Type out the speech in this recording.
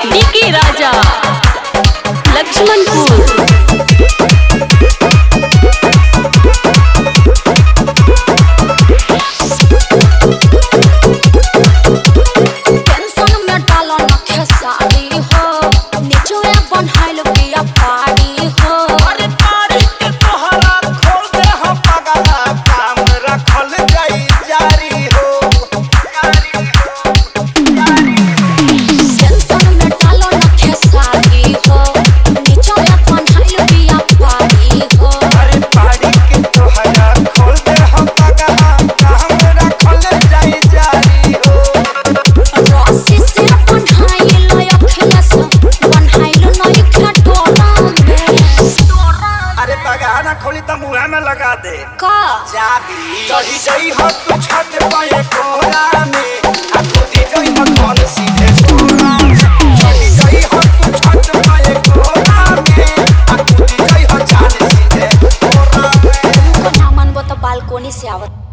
DK राजा लक्ष्मणपुर। खोली तो मुँह में लगा दे का चाबी चढ़ी गई हो तू छत पे कोरा में आ खुदी गई हो कौन सीधे कोरा चढ़ी गई हो तू छत पे कोरा में आ खुदी गई हो जान सीधे कोरा में ना मन वो तो बालकोनी से आवत।